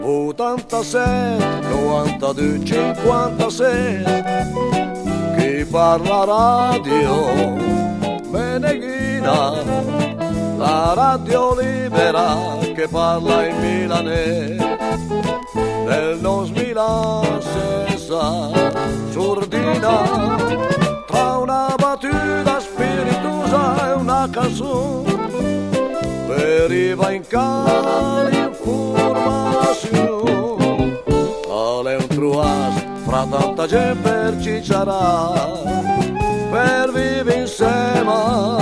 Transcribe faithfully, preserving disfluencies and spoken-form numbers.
ottantasette, novantadue, cinquantasei, chi parla radio, Meneghina, la radio libera che parla in milanese, nel duemilasei, sordina, tra una battuta spiritosa e una canzone, deriva in cali informazione, alle un truas fra tanta gente per ci sarà, per vivere insieme